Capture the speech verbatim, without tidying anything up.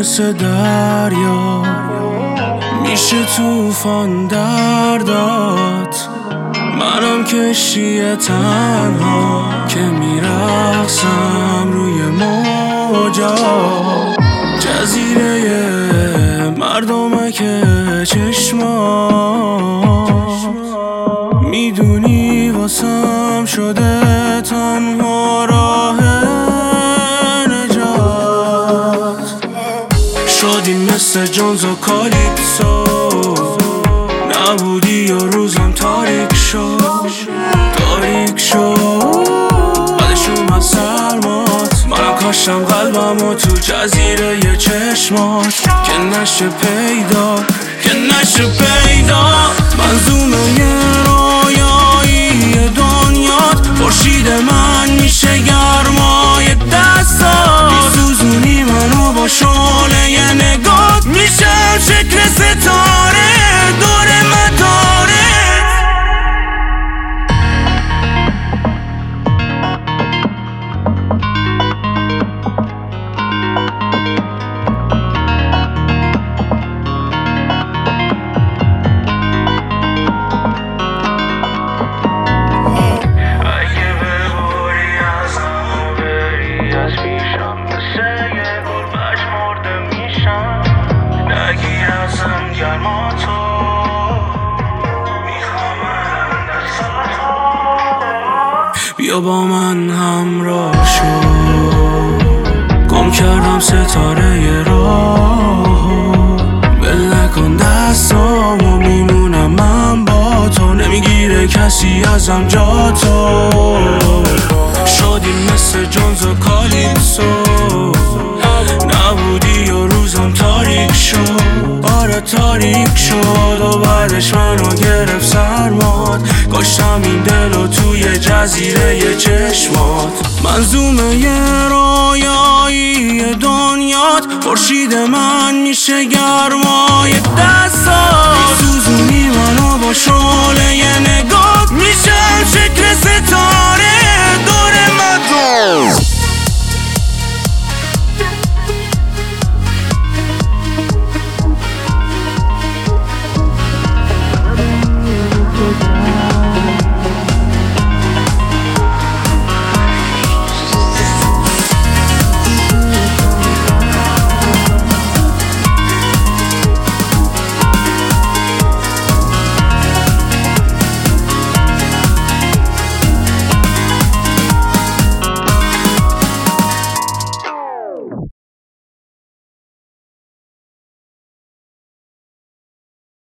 مثل دریا، میشه طوفان دردات. منم کشتی تنها که میرقصم روی موجا، جزیره مردمک چشمات. میدونی واسم شده تنها راه نجات. شدیم مثل جونز و کالیپسو، نبودی یا روزم تاریک شد تاریک شد. بعدش اومد سرمات، منم کاشتم قلبمو تو جزیره ی چشمات که نشه پیدا که نشه پیدا. منظومه یه رویایی دنیات، خورشید من میشه گرمای دستات. میسوزونی منو با شعله ی نگات، میشه شکل ستاره دور مدارت. بیا با من همراه شو، گم کردم ستاره ی راه. بل نکن دستامو، میمونم من با تو، نمیگیره کسی ازم جا تو. شدیم مثل جونز و کالیپسو، نبودی یا روزم تاریک شد. آره تاریک شد و بعدش منو گرفت سرمات. کاشتم این دلو توی جزیره ی چشمات. منظومه ی رویایی دنیات، خورشید من میشه گرمای دستات. میسوزونی منو با شعله ی نگات، میشه شکل ستاره